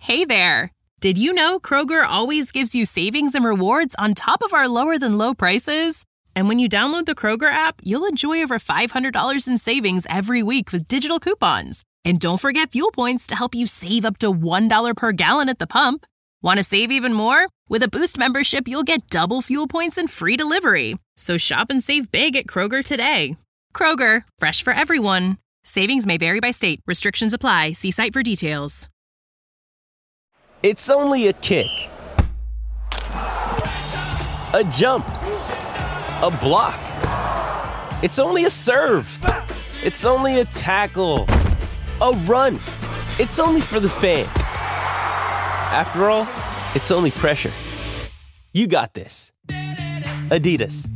Hey there! Did you know Kroger always gives you savings and rewards on top of our lower-than-low prices? And when you download the Kroger app, you'll enjoy over $500 in savings every week with digital coupons. And don't forget fuel points to help you save up to $1 per gallon at the pump. Want to save even more? With a Boost membership, you'll get double fuel points and free delivery. So shop and save big at Kroger today. Kroger, fresh for everyone. Savings may vary by state. Restrictions apply. See site for details. It's only a kick, a jump, a block. It's only a serve. It's only a tackle, a run. It's only for the fans. After all, it's only pressure. You got this. Adidas.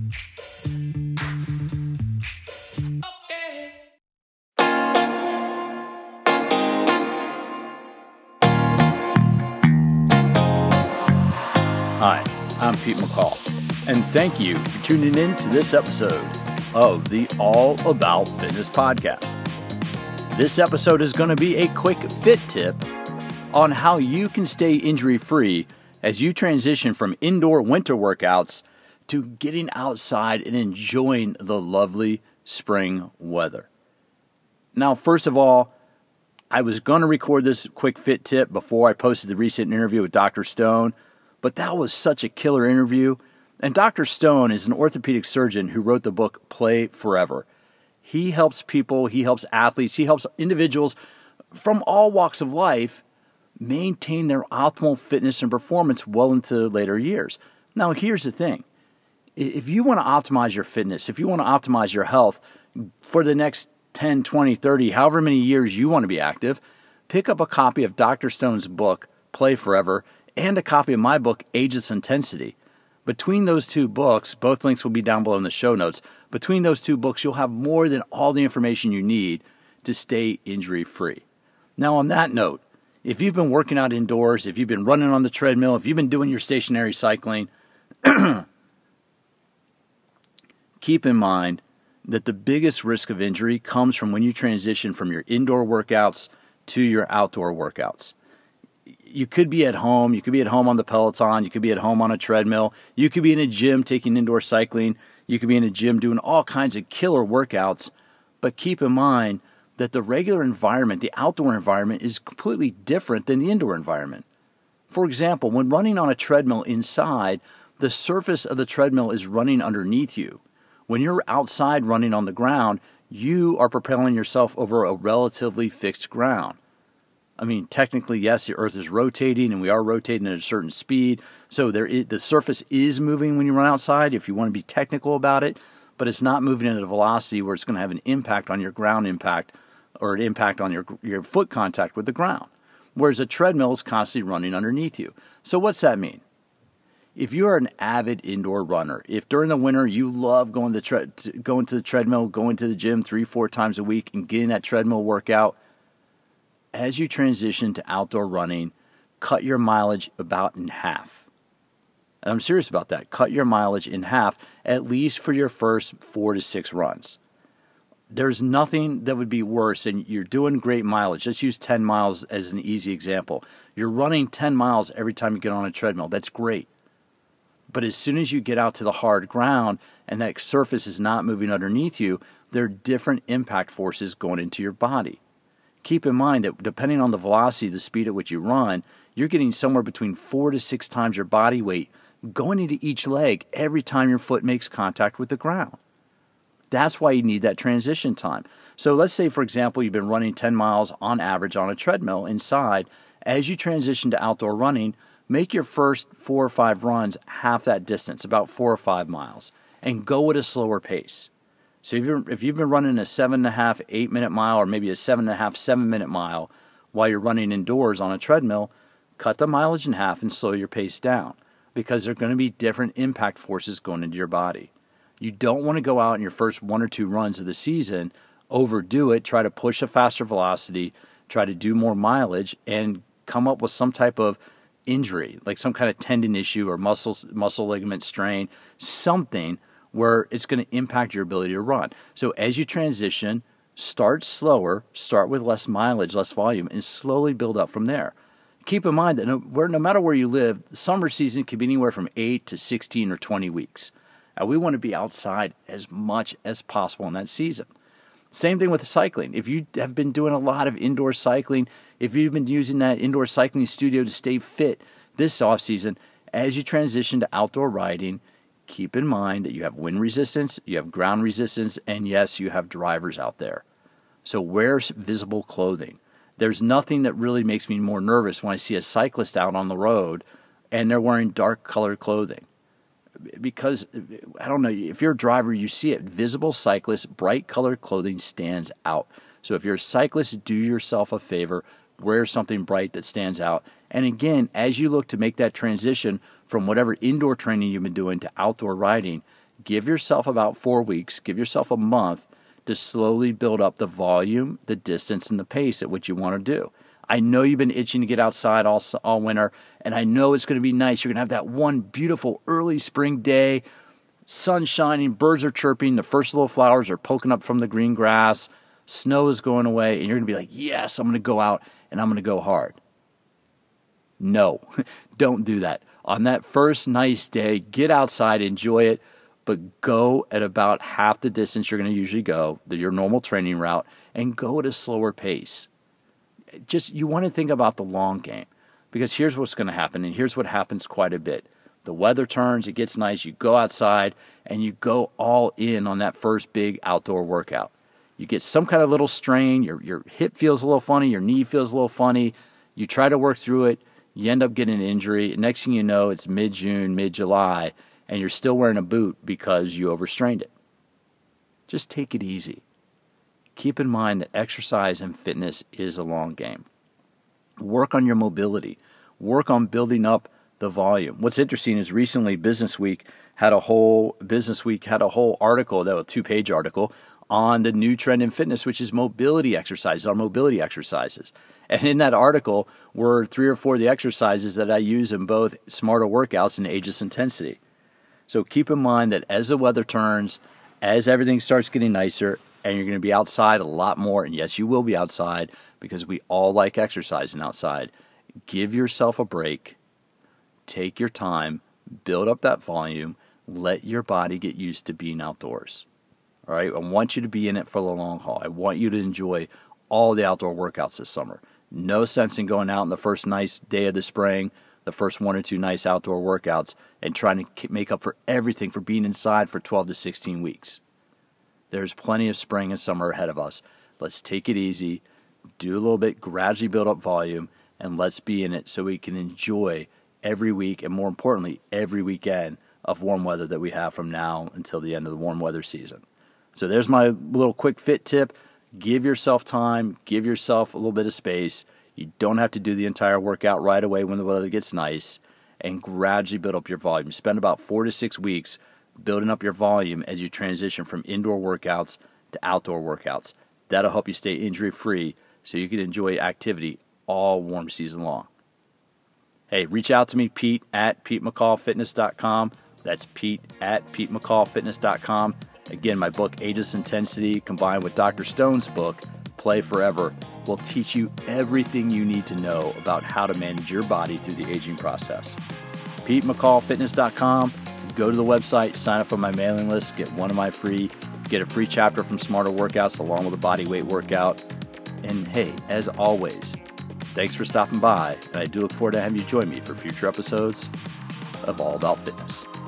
Hi, I'm Pete McCall, and thank you for tuning in to this episode of the All About Fitness podcast. This episode is going to be a quick fit tip on how you can stay injury-free as you transition from indoor winter workouts to getting outside and enjoying the lovely spring weather. Now, first of all, I was going to record this quick fit tip before I posted the recent interview with Dr. Stone, but that was such a killer interview. And Dr. Stone is an orthopedic surgeon who wrote the book Play Forever. He helps people, he helps athletes, he helps individuals from all walks of life maintain their optimal fitness and performance well into later years. Now, here's the thing. If you want to optimize your fitness, if you want to optimize your health for the next 10, 20, 30, however many years you want to be active, pick up a copy of Dr. Stone's book, Play Forever, and a copy of my book, Ageless Intensity. Between those two books, both links will be down below in the show notes. Between those two books, you'll have more than all the information you need to stay injury-free. Now, on that note, if you've been working out indoors, if you've been running on the treadmill, if you've been doing your stationary cycling, keep in mind that the biggest risk of injury comes from when you transition from your indoor workouts to your outdoor workouts. You could be at home. You could be at home on the Peloton. You could be at home on a treadmill. You could be in a gym taking indoor cycling. You could be in a gym doing all kinds of killer workouts. But keep in mind that the regular environment, the outdoor environment, is completely different than the indoor environment. For example, when running on a treadmill inside, the surface of the treadmill is running underneath you. When you're outside running on the ground, you are propelling yourself over a relatively fixed ground. I mean, technically, yes, the Earth is rotating, and we are rotating at a certain speed. So the surface is moving when you run outside, if you want to be technical about it, but it's not moving at a velocity where it's going to have an impact on your ground impact or an impact on your foot contact with the ground. Whereas a treadmill is constantly running underneath you. So what's that mean? If you are an avid indoor runner, if during the winter you love going to the treadmill, going to the gym 3-4 times a week and getting that treadmill workout, as you transition to outdoor running, cut your mileage about in half. And I'm serious about that. Cut your mileage in half, at least for your first 4 to 6 runs. There's nothing that would be worse than you're doing great mileage. Let's use 10 miles as an easy example. You're running 10 miles every time you get on a treadmill. That's great. But as soon as you get out to the hard ground and that surface is not moving underneath you, there are different impact forces going into your body. Keep in mind that depending on the velocity, the speed at which you run, you're getting somewhere between 4 to 6 times your body weight going into each leg every time your foot makes contact with the ground. That's why you need that transition time. So let's say, for example, you've been running 10 miles on average on a treadmill inside. As you transition to outdoor running, make your first 4 or 5 runs half that distance, about 4 or 5 miles, and go at a slower pace. So if you've been running a 7.5, 8-minute mile, or maybe a 7.5, 7-minute mile while you're running indoors on a treadmill, cut the mileage in half and slow your pace down, because there are going to be different impact forces going into your body. You don't want to go out in your first 1 or 2 runs of the season, overdo it, try to push a faster velocity, try to do more mileage, and come up with some type of injury, like some kind of tendon issue or muscle ligament strain, something where it's going to impact your ability to run. So as you transition, start slower, start with less mileage, less volume, and slowly build up from there. keep in mind that no matter where you live, the summer season can be anywhere from 8 to 16 or 20 weeks. And we want to be outside as much as possible in that season. Same thing with cycling. If you have been doing a lot of indoor cycling, if you've been using that indoor cycling studio to stay fit this off season, as you transition to outdoor riding, keep in mind that you have wind resistance, you have ground resistance, and yes, you have drivers out there. So wear visible clothing. There's nothing that really makes me more nervous when I see a cyclist out on the road and they're wearing dark colored clothing. Because, I don't know, if you're a driver, you see it. Visible cyclists, bright colored clothing stands out. So if you're a cyclist, do yourself a favor, wear something bright that stands out. And again, as you look to make that transition from whatever indoor training you've been doing to outdoor riding, give yourself about 4 weeks, give yourself a month to slowly build up the volume, the distance, and the pace at which you want to do. I know you've been itching to get outside all winter, and I know it's going to be nice. You're going to have that one beautiful early spring day, sun shining, birds are chirping, the first little flowers are poking up from the green grass, snow is going away, and you're going to be like, yes, I'm going to go out and I'm going to go hard. No, don't do that. On that first nice day, get outside, enjoy it, but go at about half the distance you're going to usually go, your normal training route, and go at a slower pace. You want to think about the long game, because here's what's going to happen, and here's what happens quite a bit. The weather turns, it gets nice, you go outside, and you go all in on that first big outdoor workout. You get some kind of little strain, your hip feels a little funny, your knee feels a little funny, you try to work through it, you end up getting an injury. Next thing you know, it's mid-June, mid-July, and you're still wearing a boot because you overstrained it. Just take it easy. Keep in mind that exercise and fitness is a long game. Work on your mobility. Work on building up the volume. What's interesting is recently Business Week had a whole article, that was a 2-page article, on the new trend in fitness, which is mobility exercises, our mobility exercises. And in that article were 3 or 4 of the exercises that I use in both Smarter Workouts and Ageless Intensity. So keep in mind that as the weather turns, as everything starts getting nicer, and you're going to be outside a lot more, and yes, you will be outside because we all like exercising outside, give yourself a break, take your time, build up that volume, let your body get used to being outdoors. All right, I want you to be in it for the long haul. I want you to enjoy all the outdoor workouts this summer. No sense in going out on the first nice day of the spring, the first 1 or 2 nice outdoor workouts, and trying to make up for everything for being inside for 12 to 16 weeks. There's plenty of spring and summer ahead of us. Let's take it easy, do a little bit, gradually build up volume, and let's be in it so we can enjoy every week, and more importantly, every weekend of warm weather that we have from now until the end of the warm weather season. So there's my little quick fit tip. Give yourself time, give yourself a little bit of space. You don't have to do the entire workout right away when the weather gets nice, and gradually build up your volume. Spend about 4 to 6 weeks building up your volume as you transition from indoor workouts to outdoor workouts. That'll help you stay injury-free so you can enjoy activity all warm season long. Hey, reach out to me, Pete at PeteMcCallFitness.com. That's Pete at PeteMcCallFitness.com. Again, my book, Ageless Intensity, combined with Dr. Stone's book, Play Forever, will teach you everything you need to know about how to manage your body through the aging process. PeteMcCallFitness.com. Go to the website, sign up for my mailing list, get a free chapter from Smarter Workouts along with a body weight workout. And hey, as always, thanks for stopping by, and I do look forward to having you join me for future episodes of All About Fitness.